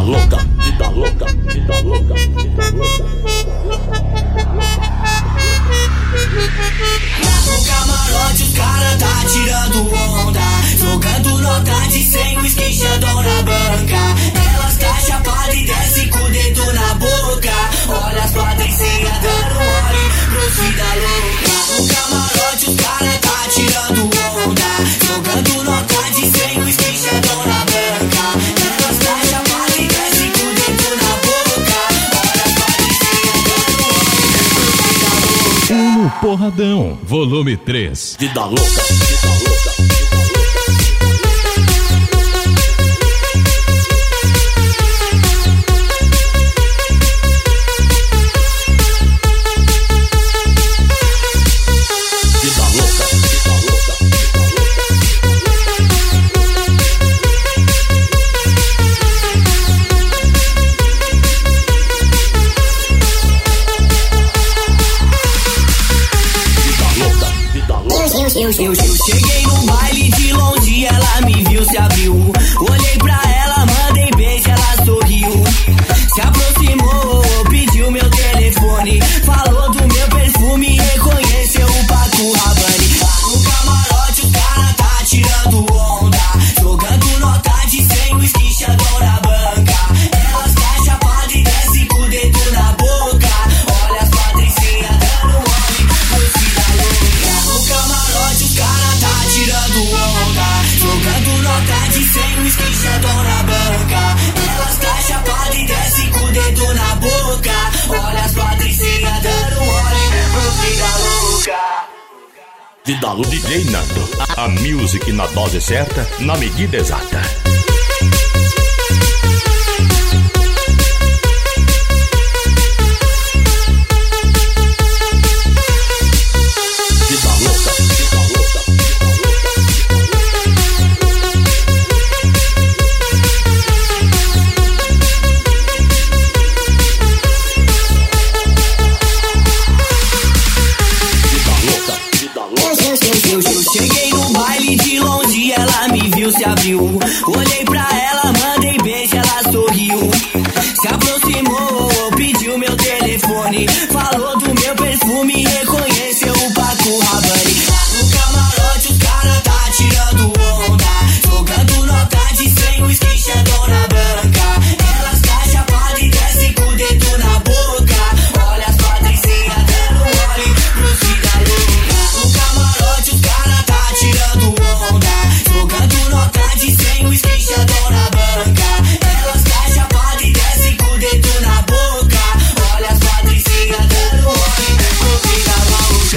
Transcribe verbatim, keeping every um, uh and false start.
louca, vida louca, vida louca, vida louca. No camarote os cara tá tirando onda, jogando nota de cem, o esquinchadão na banca. Elas tá chapada e desce com o dedo na boca. Olha as patricinhas dando mole pros vida louca. No camarote os cara tá tirando onda, jogando nota de cem, o esquinchadão na banca. Elas tá chapada e desce com o dedo na boca. Olha as patricinhas dando mole pros vida louca. Uno Porradão, volume três. Vida louca, vida louca. Eu, eu, eu cheguei no baile de longe, ela me viu, se abriu. Olhei pra ela, mandei beijo, ela sorriu. Se aproximou, pediu meu telefone, falou do meu perfume, reconheceu o Paco Rabanne. No camarote os cara tá tirando onda, jogando nota de cem, o esquinchadão na banca. Elas tá chapada e desce com o dedo na boca. Olha as patricinhas dando mole pros vida louca. No camarote os cara tá tirando onda, jogando nota de cem, o esquinchadão na banca. Elas tá chapada e desce com o dedo na boca. Olha as patricinhas dando mole pros vida louca. Vida louca. D J Nando, a music na dose certa, na medida exata. Vida louca, vida louca, vida louca. Eu, eu, eu cheguei no baile de longe, ela me viu, se abriu. Olhei